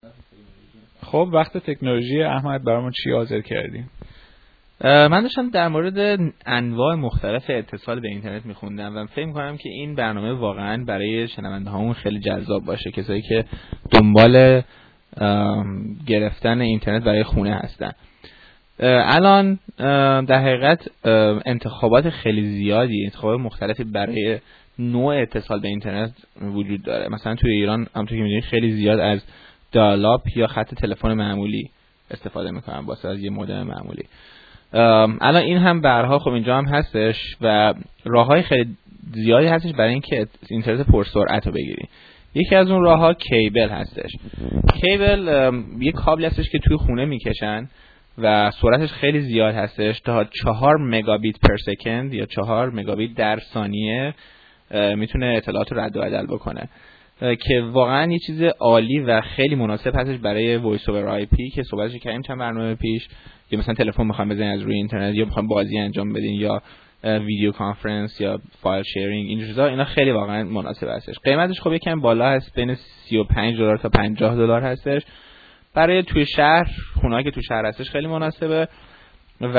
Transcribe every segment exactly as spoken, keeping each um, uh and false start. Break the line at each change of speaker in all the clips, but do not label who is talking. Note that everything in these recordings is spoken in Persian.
خب وقت تکنولوژی احمد برامون چی حاضر کردیم؟
من داشتم در مورد انواع مختلف اتصال به اینترنت میخوندم و فکر می‌کنم که این برنامه واقعا برای شنونده هامون خیلی جذاب باشه، کسایی که دنبال گرفتن اینترنت برای خونه هستن. الان در حقیقت انتخابات خیلی زیادی، انتخابات مختلفی برای نوع اتصال به اینترنت وجود داره. مثلا توی ایران همونطور که می‌دونید خیلی زیاد از دایال-آپ یا خط تلفن معمولی استفاده می‌کنن واسه از یه مودم معمولی. الان این هم برها خب اینجا هم هستش و راه‌های خیلی زیادی هستش برای اینکه اینترنت پرسرعت رو بگیری. یکی از اون راه‌ها کیبل هستش. کیبل یه کابلی هستش که توی خونه میکشن و سرعتش خیلی زیاد هستش، تا چهار مگابیت پر سکند یا چهار مگابیت در ثانیه میتونه اطلاعات رو رد و بدل بکنه که واقعا یه چیز عالی و خیلی مناسب هستش برای وایس اوور آی پی که صحبتش کردیم چند برنامه پیش، که مثلا تلفن میخوام بزنین از روی اینترنت یا میخوام بازی انجام بدین یا ویدیو کانفرنس یا فایل شیرینگ، این چیزا اینا خیلی واقعا مناسب هستش. قیمتش خب یکم بالا هست، بین سی و پنج دلار تا پنجاه دلار هستش. برای توی شهر، خونه‌ای که توی شهر هستش خیلی مناسبه و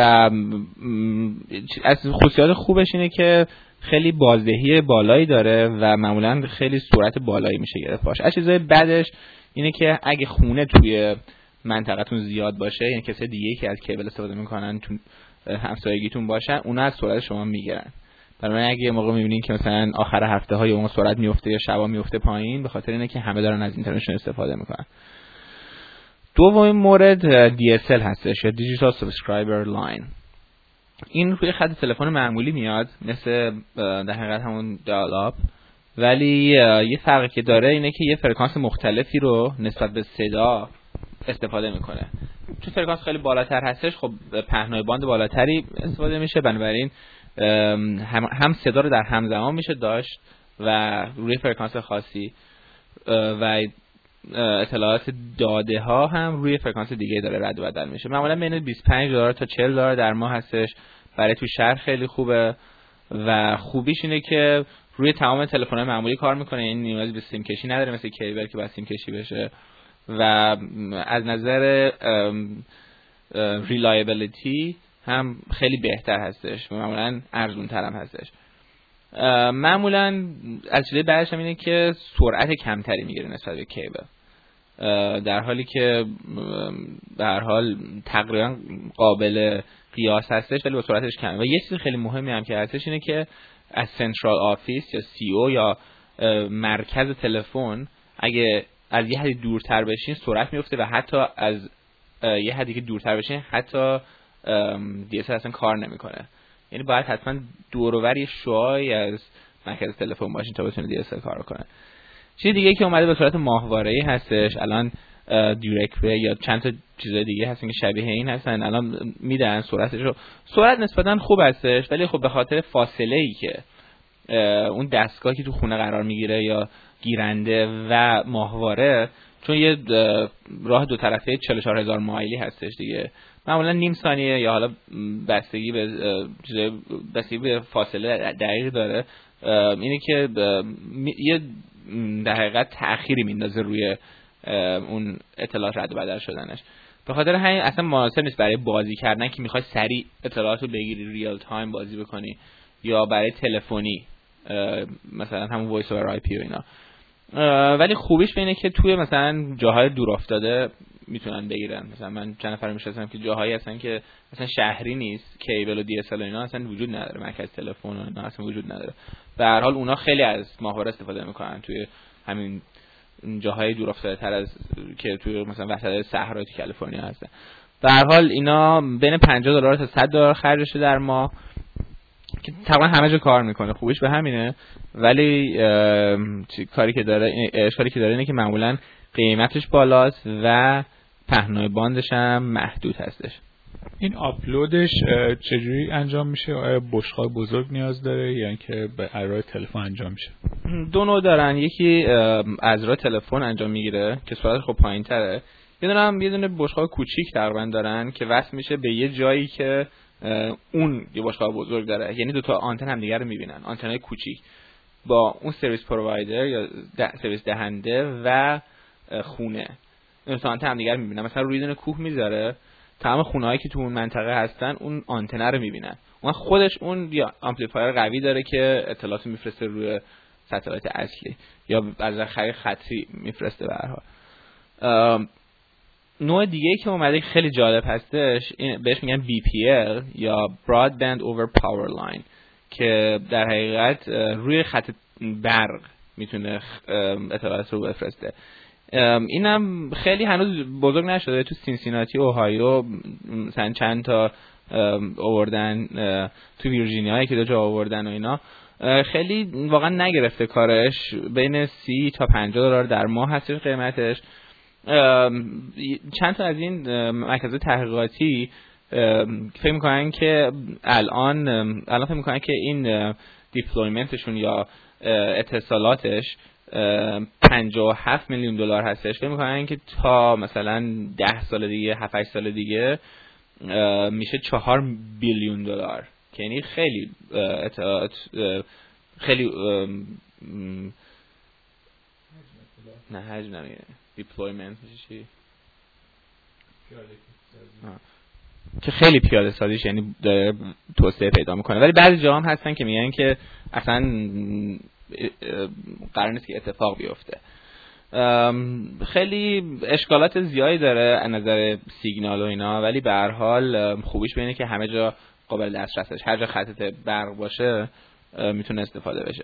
از خصوصیات خوبش اینه که خیلی بازدهی بالایی داره و معمولا خیلی سرعت بالایی میشه گرفت باشه. از چیزای بدش اینه که اگه خونه توی منطقتون زیاد باشه، یعنی کسی دیگه که از کیبل استفاده میکنن تو همسایگیتون باشن، اونا از سرعت شما میگیرن. برای اگه موقع میبینین که مثلا آخر هفته های اون سرعت میفته یا شبا میفته پایین، به خاطر اینه که همه دارن از اینترنتشون استفاده میکنن. دومین مورد دی اس ال هستش یا دیجیتال سابسکرایبر لاین. این روی خط تلفن معمولی میاد مثل در حقیقت همون دایال-آپ، ولی یه فرقی که داره اینه که یه فرکانس مختلفی رو نسبت به صدا استفاده میکنه. چون فرکانس خیلی بالاتر هستش، خب پهنای باند بالاتری استفاده میشه، بنابراین هم, هم صدا رو در همزمان میشه داشت و روی فرکانس خاصی و اطلاعات داده ها هم روی فرکانس دیگه داره رد و بدل میشه. معمولا بین بیست و پنج دلار تا چهل دلار در ماه هستش. برای تو شهر خیلی خوبه و خوبیش اینه که روی تمام تلفن‌های معمولی کار میکنه، این نیاز به سیم کشی نداره مثل کیبل که باید سیم کشی بشه و از نظر ریلایبیلیتی هم خیلی بهتر هستش و معمولا ارزون تر هم هستش. معمولا از چیزای بعدش هم اینه که سرعت کمتری میگیره نسبت به کیبل، در حالی که به هر حال تقریبا قابل قیاس هستش ولی با سرعتش کمه. و یه چیز خیلی مهمی هم که هستش اینه که از سنترال آفیس یا سی او یا مرکز تلفن اگه از یه حدی دورتر بشین سرعت میفته و حتی از یه حدی که دورتر بشین حتی دی اس ال اصلا کار نمیکنه. یعنی باید حتما دور و بر یه شعاعی از مرکز تلفن باشین تا بتونه دی اس ال کار کنه. چیز دیگه که اومده به صورت ماهواره‌ای هستش، الان دایرکت پی یا چند تا چیز دیگه هستن که شبیه این هستن، الان میدن سرعتش رو. سرعت نسبتا خوب هستش ولی خب به خاطر فاصله‌ای که اون دستگاهی که تو خونه قرار میگیره یا گیرنده و ماهواره، چون یه راه دو طرفه چهل و چهار هزار مایلی هستش دیگه، معمولا نیم ثانیه یا حالا بستگی به بستگی به فاصله دقیق داره، اینه که یه در حقیقت تأخیری میندازه روی اون اطلاعات رد و بدل شدنش. به خاطر همین اصلا مناسب نیست برای بازی کردن که میخوای سریع اطلاعات رو بگیری ریال تایم بازی بکنی، یا برای تلفنی مثلا همون وایس اوور آی پی و اینا. ولی خوبیش به اینه که توی مثلا جاهای دور افتاده میتونن بگیرن. مثلا من چند نفر میشناسم که جاهایی هستن که مثلا شهری نیست، کیبل و دی اس ال اینا اصلا وجود نداره، مرکز تلفن و اینا اصلا وجود نداره. به هر حال اونا خیلی از ماهواره استفاده میکنن توی همین جاهای دور افتاده تر از که توی مثلا وسط صحرای تو کالیفرنیا هستن. به هر حال اینا بین پنجاه دلار تا صد دلار خرجشه در ماه که تقریبا همه جا کار میکنه. خوبیش به همینه، ولی کاری که داره اشکالی که داره اینه که معمولا قیمتش بالاست و پهنای باندش هم محدود هستش.
این آپلودش چجوری انجام میشه؟ آیا بشقاب بزرگ نیاز داره یا اینکه به راه تلفن انجام میشه؟
دو نوع دارن. یکی از راه تلفن انجام میگیره که سرعتش خب پایین‌تره. یه دونه هم یه دونه بشقاب کوچیک تقریبا دارن که وصل میشه به یه جایی که اون یه بشقاب بزرگ داره، یعنی دو تا آنتن هم دیگه رو میبینن، آنتنای کوچیک با اون سرویس پرووایدر یا سرویس دهنده و خونه. اینسترومنت هم دیگر میبینن. مثلا روی دونه کوه میذاره، تمام خونه‌هایی که تو اون منطقه هستن اون آنتنه رو میبینن. اون خودش اون یا آمپلیفایر قوی داره که اطلاعات میفرسته روی ستلایت اصلی یا از خرید خطی میفرسته. به هر حال نوع دیگه‌ای که اومده خیلی جالب هستش بهش میگن بی پی ال یا Broadband over Power Line که در حقیقت روی خط برق میتونه اطلاعات رو بفرسته. اینم خیلی هنوز بزرگ نشده. تو سینسیناتی اوهایو مثلا چند تا آوردن، تو ویرجینیا که دو جا آوردن و اینا. خیلی واقعا نگرفته کارش، بین سی تا پنجاه دلار در ماه هستش قیمتش. چند تا از این مرکز تحقیقاتی فکر میکنن که الان الان فکر میکنن که این دیپلویمنتشون یا اتصالاتش پنجاه و هفت میلیون دلار هستش. فکر میکنن که تا مثلا ده سال دیگه، هفت هشت سال دیگه میشه چهار بیلیون دلار، که یعنی خیلی اطلاعات خیلی نه حجم نمیگه دیپلویمنت چی که خیلی پیاده سازیش یعنی داره توسعه پیدا میکنه. ولی بعضی جاها هم هستن که میگن که اصلا قرار نیست که اتفاق بیفته. خیلی اشکالات زیادی داره از نظر سیگنال و اینا، ولی به هر حال خوبیش به اینه که همه جا قابل دسترسش، هر جا خط برق باشه میتونه استفاده بشه.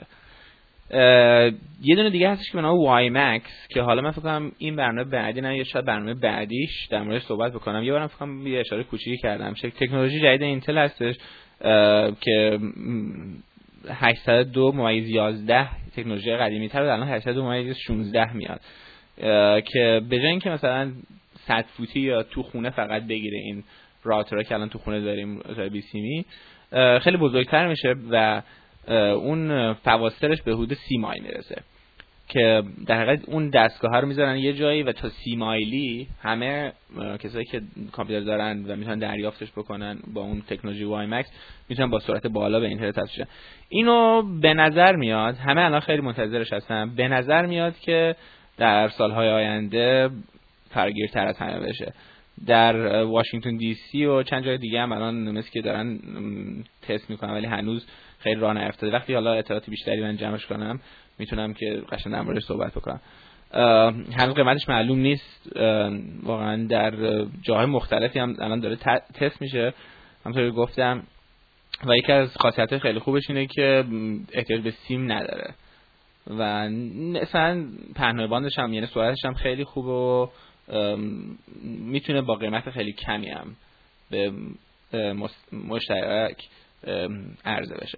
یه دونه دیگه هستش که به نام وای مکس که حالا من فکر کنم این برنامه بعدی نه یا شاید برنامه بعدیش در موردش صحبت بکنم. یه بارم فکر کنم یه اشاره کوچیکی کردم. تکنولوژی جدید اینتل هستش که هشتصد و دو ممیز یازده تکنولوژی قدیمی تر الان هشتصد و دو ممیز شانزده میاد که به جای اینکه مثلا صد فوتی یا تو خونه فقط بگیره این راوترها که الان تو خونه داریم بی سیمی، خیلی بزرگتر میشه و اون فواصلش به حدود سی مایل میرسه که در حقیقت اون دستگاه ها رو میذارن یه جایی و تا سی مایلی همه کسایی که کامپیوتر دارن و میتونن دریافتش بکنن با اون تکنولوژی وای مکس میتونن با سرعت بالا به اینترنت وصل شن. اینو به نظر میاد، همه الان خیلی منتظرش هستن، به نظر میاد که در سالهای آینده فراگیرتر از همه بشه. در واشنگتن دی سی و چند جای دیگه هم الان مثل که دارن تست میکنن ولی هنوز خیلی راه نیفتاده. وقتی حالا اطلاعات بیشتری من جمعش کنم میتونم که قشنگ در موردش صحبت بکنم. هنوز قیمتش معلوم نیست، واقعا در جاهای مختلفی هم الان داره تست میشه همونطوری گفتم. و یکی از خاصیت‌های خیلی خوبش اینه که احتیاج به سیم نداره و مثلا پهنای باندش هم یعنی سرعتش هم خیلی خوبه و میتونه با قیمت خیلی کمی هم به مشترک عرضه بشه.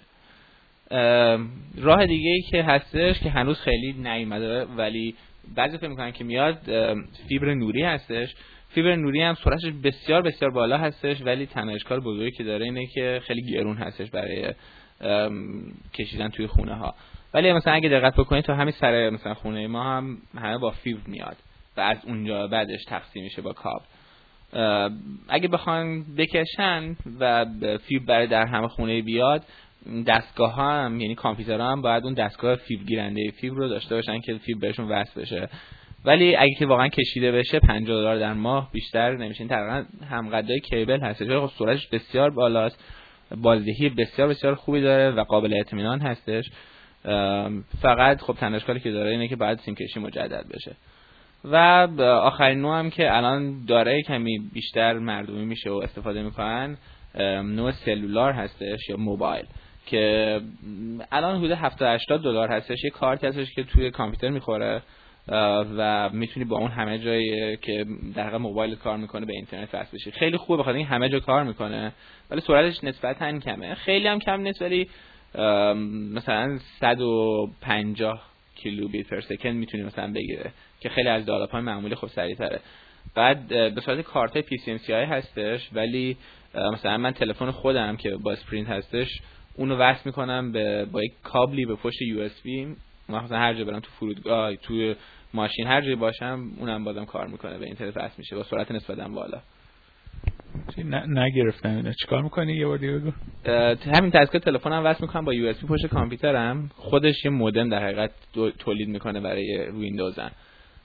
راه دیگه ای که هستش که هنوز خیلی نیومده ولی بعضی فکر میکنن که میاد، فیبر نوری هستش. فیبر نوری هم سرعتش بسیار بسیار بالا هستش ولی تنها اشکال بزرگی که داره اینه که خیلی گرون هستش برای کشیدن توی خونه ها. ولی مثلا اگه دقت بکنید تا همین سر مثلا خونه ما هم همه با فیبر میاد و از اونجا بعدش تقسیم میشه با کابل. اگه بخوان بکشن و فیبر برای در همه خونه بیاد، دستگاه ها هم یعنی کامپیوترها هم باید اون دستگاه فیبر گیرنده فیبر رو داشته باشن که فیبر بهشون وصل بشه. ولی اگه که واقعا کشیده بشه پنجاه دلار در ماه بیشتر نمیشه. این تقریبا همقدای کیبل هست. چون سرعتش بسیار بالاست، بازدهی بسیار بسیار خوبی داره و قابل اطمینان هستش. فقط خب تنها اشکالی که داره اینه که باید سیم کشی مجدد بشه. و آخرین نوع هم که الان داره کمی بیشتر مردمی میشه و استفاده میکنن، نوع سلولار هستش یا موبایل که الان حدود هفتاد هشتاد دلار هستش. یه کارت هستش که توی کامپیوتر میخوره و میتونی با اون همه جایی که در واقع موبایل کار میکنه به اینترنت وصل بشی. خیلی خوبه بخاطر این همه جا کار میکنه ولی سرعتش نسبتاً کمه، خیلی هم کم نیست ولی مثلا صد و پنجاه کیلوبیت پر سکند میتونی مثلا بگیره که خیلی از دیالاب‌های معمولی خب سریع‌تره. بعد به صورت کارت پی سی ام سی آی هستش ولی مثلا من تلفن خودم که با اسپرینت هستش اونو وصل میکنم به با یک کابلی به پشت یو اس بی، مثلا هر جا برم تو فرودگاه تو ماشین هر جایی باشم اونم بازم کار میکنه به اینترنت وصل میشه با سرعت نسبتاً بالا.
نه نگرفتم اینا چیکار میکنی یه بار دیگه بگو.
همین دستگاه تلفنم وصل میکنم با یو اس بی پشت کامپیوترم، خودش یه مودم در حقیقت تولید میکنه برای ویندوزن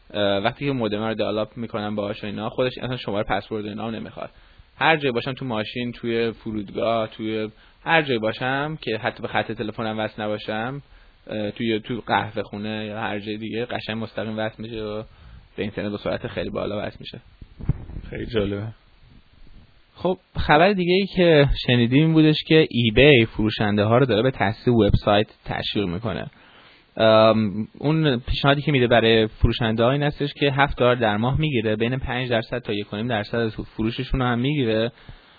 وقتی که مودم رو دیولاپ میکنن باهاش و اینا، خودش اصلا شماره پسورد و اینا نمیخواد. هر جایی باشم، تو ماشین، توی فرودگاه، توی هر جایی باشم که حتی به خط تلفنم وصل نباشم، توی تو قهوه خونه یا هر جای دیگه قشنگ مستقیم وصل میشه و به اینترنت با سرعت خیلی بالا وصل میشه.
خیلی جالبه.
خب خبر دیگه ای که شنیدیم این بودش که ایبی فروشنده ها رو داره به تأسیس وبسایت تشویق میکنه. اون پیشنهادی که میده برای فروشنده ها این هستش که هفت دلار در ماه میگیره، بین پنج درصد تا یک و نیم درصد از فروششون رو هم میگیره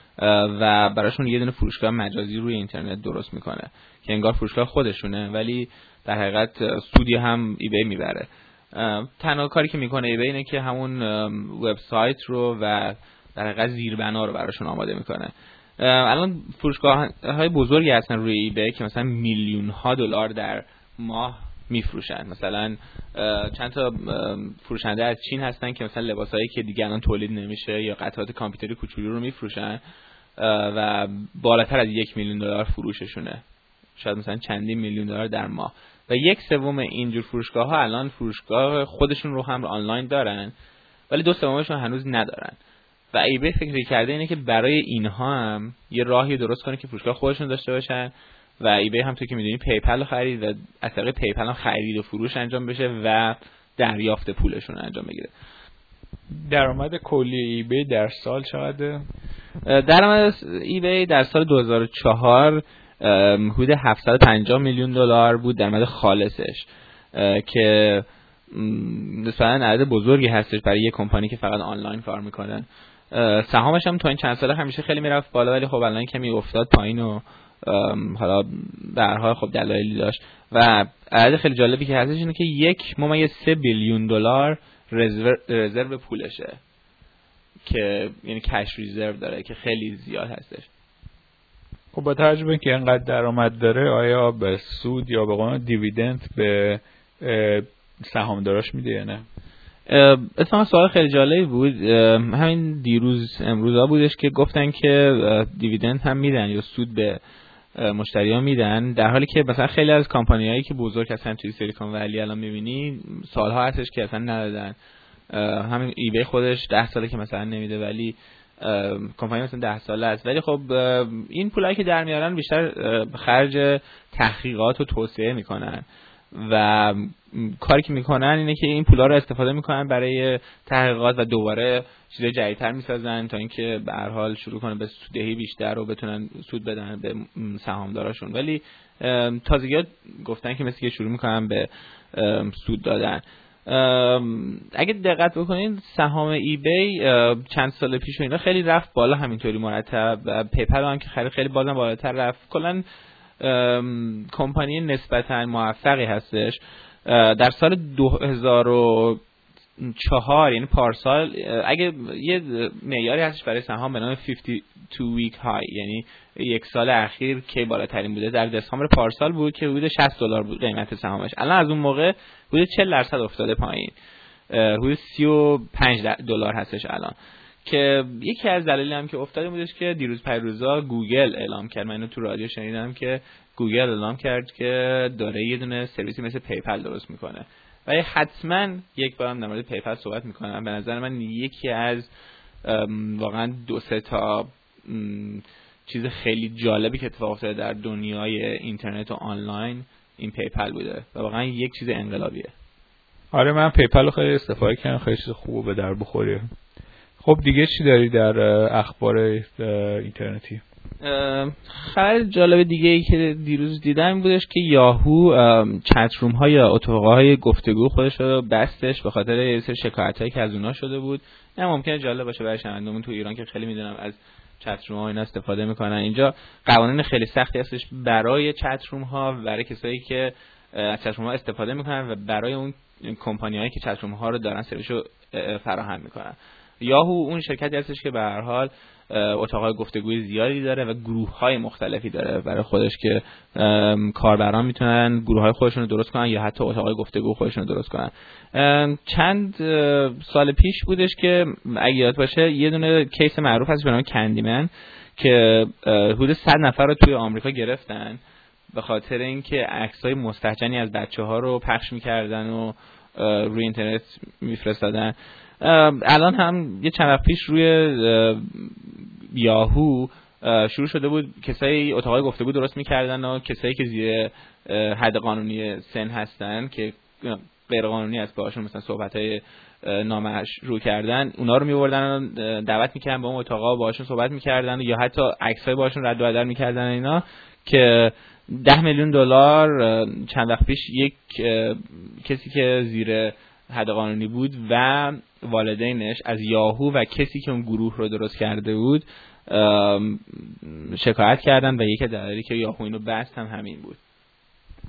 و براشون یه دونه فروشگاه مجازی روی اینترنت درست میکنه که انگار فروشگاه خودشونه، ولی در حقیقت سودی هم ایبی میبره. تنها کاری که میکنه ایبی اینه که همون وبسایت رو و در حقیقت زیربنا رو براشون آماده میکنه. الان فروشگاه‌های بزرگی هستن روی ایبی که مثلا میلیون ها دلار در ماه میفروشن. مثلا چند تا فروشنده از چین هستن که مثلا لباسایی که دیگه الان تولید نمیشه یا قطعات کامپیوتری کوچولو رو میفروشن و بالاتر از یک میلیون دلار فروششونه، شاید مثلا چندین میلیون دلار در ماه. و یک سوم اینجور فروشگاه ها الان فروشگاه خودشون رو هم آنلاین دارن، ولی دو سومشون هنوز ندارن. و ایبی فکر کرده اینه که برای اینها هم یه راهی درست کنه که فروشگاه خودشون داشته باشن و ایبی هم تو که میدونی پیپل خرید و از طریق پیپل هم خرید و فروش انجام بشه و دریافت پولشون انجام بگیره.
درآمد کلی ایبی در سال چقدره؟
درآمد ایبی در سال دو هزار و چهار حدود هفتصد و پنجاه میلیون دلار بود درآمد خالصش که مثلا عدد بزرگی هستش برای یه کمپانی که فقط آنلاین کار میکنن. سهامش هم تا این چند ساله همیشه خیلی میرفت بالا، ولی خب الان کمی افتاد پایین و حالا به هر حال خب دلایلی داشت. و عدد خیلی جالبی که هستش اینه که یک ممیز سه بیلیون دلار رزرو پولشه، که یعنی کش ریزرو داره که خیلی زیاد هستش.
خب با توجه به اینکه اینقدر درآمد داره، آیا به سود یا به قول دیویدند به سهامداراش میده یا نه؟
اصلا سوال خیلی جالبی بود. همین دیروز امروزا بودش که گفتن که دیویدند هم میدن یا سود به مشتریان میدن، در حالی که مثلا خیلی از کمپانیایی که بزرگ هستن توی سیلیکون ولی الان میبینی سالها هستش که اصلا ندادن. همین ایبی خودش ده ساله که مثلا نمیده، ولی کمپانی مثلا ده ساله است. ولی خب این پولایی که در میارن بیشتر خرج تحقیقات و توسعه میکنن و کاری که میکنن اینه که این پولا رو استفاده میکنن برای تحقیقات و دوباره چیزای جدیدتر میسازن تا اینکه به هر حال شروع کنن به سوددهی بیشتر و بتونن سود بدن به سهامداراشون. ولی تازگیات گفتن که مثل که شروع میکنن به سود دادن. اگه دقت بکنین سهام ایبی چند سال پیش و اینا خیلی رفت بالا همینطوری مرتب. پیپل هم که خیلی خیلی بازم بالاتر رفت. کلا کمپانی نسبتا موفقی هستش. در سال دو هزار و چهار یعنی پارسال، اگه یه معیاری هستش برای سهام به نام پنجاه و دو ویک های، یعنی یک سال اخیر که بالاترین بوده، در دسامبر پارسال بود که حدود شصت دلار بود قیمت سهامش. الان از اون موقع حدود چهل درصد افتاده پایین، حدود سی و پنج دلار هستش الان. که یکی از دلایلی هم که افتاده بودش که دیروز پیروزا گوگل اعلام کرد، من اینو تو رادیو شنیدم که گوگل اعلام کرد که داره یه دونه سرویسی مثل پیپل درست میکنه. ولی حتما یک بارم در مورد پیپل صحبت میکنم. به نظر من یکی از واقعا دو سه تا چیز خیلی جالبی که اتفاق افتاده در دنیای اینترنت و آنلاین این پیپل بوده و واقعا یک چیز انقلابیه.
آره من پیپل رو خیلی استفاده کردم، خیلی چیز خوبه به در بخوره. خب دیگه چی داری در اخبار اینترنتی؟
خبر جالب دیگه ای که دیروز دیدم بودش که یاهو چت روم ها یا اتاق‌های گفتگو خودش رو بستش به خاطر یه سری شکایتایی که از اونها شده بود. نه ممکنه جالب باشه برای شنوندگان تو ایران که خیلی میدونم از چت روم ها اینا استفاده میکنن. اینجا قوانین خیلی سختی هستش برای چت روم ها، برای کسایی که از چت روم ها استفاده میکنن و برای اون کمپانیایی که چت روم ها رو دارن سرویس رو فراهم میکنن. یاهو اون شرکتی هستش که به هر حال اتاق‌های گفتگوی زیادی داره و گروه‌های مختلفی داره برای خودش که کاربران میتونن گروه‌های خودشون رو درست کنن یا حتی اتاق‌های گفتگو خودشون رو درست کنن. چند سال پیش بودش که اگه یاد باشه یه دونه کیس معروف هست به نام کندیمن که حدود صد نفر رو توی آمریکا گرفتن به خاطر اینکه عکسای مستهجنی از بچه‌ها رو پخش می‌کردن و روی اینترنت میفرستادن. الان هم یه چند وقت پیش روی یاهو شروع شده بود کسایی اتاقای گفتگو درست میکردن و کسایی که زیر حد قانونی سن هستن که غیر قانونی است باهاشون مثلا صحبت‌های نامشروع کردن، اونا رو می‌آوردن و دعوت می‌کردن به اون اتاقا و باهاشون صحبت می‌کردن یا حتی عکسای باهاشون رد و بدل می‌کردن اینا، که ده میلیون دلار چند وقت پیش یک کسی که زیر حد قانونی بود و والدینش از یاهو و کسی که اون گروه رو درست کرده بود شکایت کردن و یکی دلیلی که یاهو اینو بست هم همین بود.